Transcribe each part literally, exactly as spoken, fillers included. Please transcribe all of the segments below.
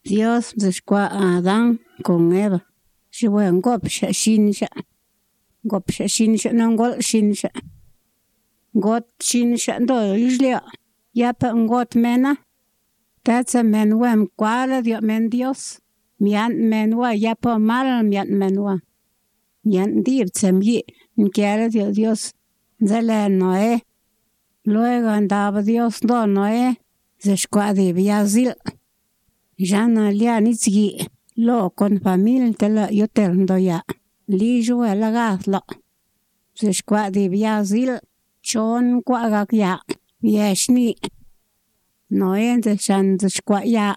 Dios descua a Adán con Eva. Shiwen gop sha shinsha. Gop sha shinsha nangol shinsha. Got shinsha do islia. Yapa ngot mena. That's a men wem kwala dio men Dios. Mian menwa yapa mal mian menwa. Mian dir tsemyi. Nkiara dio Dios. Zele Noé. Luego andaba Dios do Noé. Zeshkwa de biazil. Jana lia nitsgi. Lo con familia te la yoterndo ya. Li jue la gazlo. Zeshkwa de biazil. Chon kwa gak ya. Yeshni. Noé zeshan zeshkwa ya.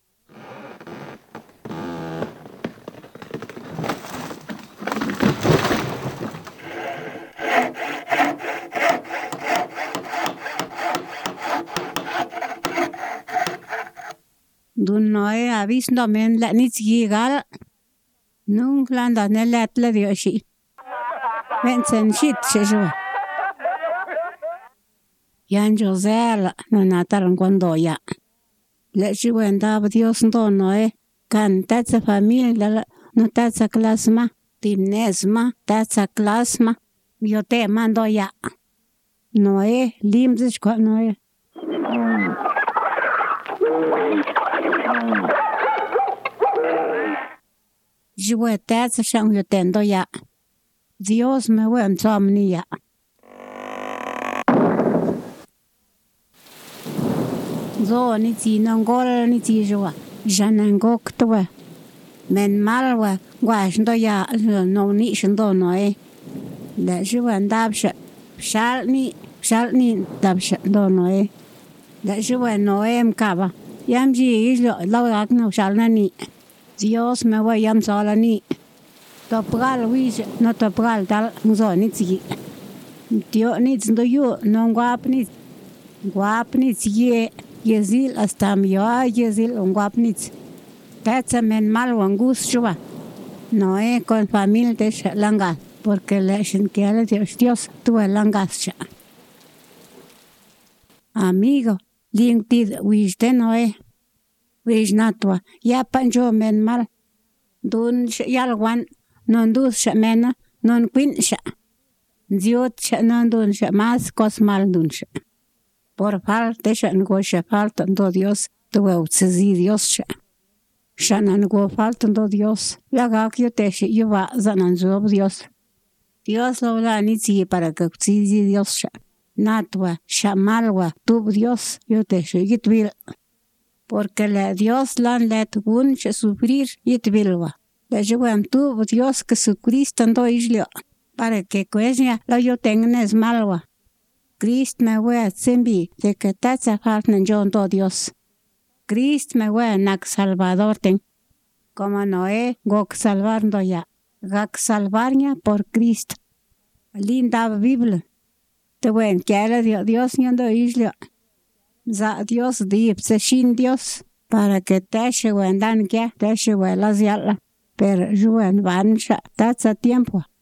Dun Noé avis no men la nitsgi gal. Nung landa ne let la dioshi. Mensen shit shishwa. Yan Josela no nataron cuando ya. Le shiwen daba Dios do Noé. Kan tatsa familia no tatsa klasma. Timnesma tatsa klasma. Yo te mando ya. Noé limzish kwa Noé. Jue tatsa shang yo tendo ya. Dios me wen somni ya. Zo ni ti nangol ni ti jua. Janangok twa. Men malwa gwashndo ya no ni shindo Noé. Le juen dabsha. Shal ni shal ni dabsha do Noé. Le juen Noé mkaba. Yam ji islo lawak no shal na ni. Dios me wa yam sola ni. Topral wish no topral dal zo ni ti. Tio ni ndo yo no guap ni. Guap ni ti yezil hasta mi yo yezil guap ni. Tatsa men mal wangus shwa. Noé con familia de langa porque le shinkiala Dios Dios tu langas cha. Amigo, lingtid wish de Noé. Wish natwa ya panjo men mal. Dun yalwan non dus sha mena non quin sha. Diot sha non dun sha mas cos mal dun sha. Por falta sha ngo sha falta do Dios tu utzi Dios sha. Shanan go faltando Dios. La gak yo te yo va zanan zob Dios. Dios lo la ni ti para que si Dios sha. Natwa, shamalwa, tu Dios yo te shigitbil. Porque le Dios lan let gun che sufrir yitbilwa. Le llevan tu Dios que su Cristo ando islio. Para que cuesnia lo yo tengas malwa. Cristo me voy a zimbi de que tatsa faltan yo ando Dios. Cristo me voy a nak salvador ten. Como Noé, gok salvando ya. Gak salvarña por Cristo. Linda Biblia. Te wen quiera Dios yendo isla. Za Dios dip se shin Dios. Para que te se wendan que te se velas yala. Pero juen vansha tatsa tiempo.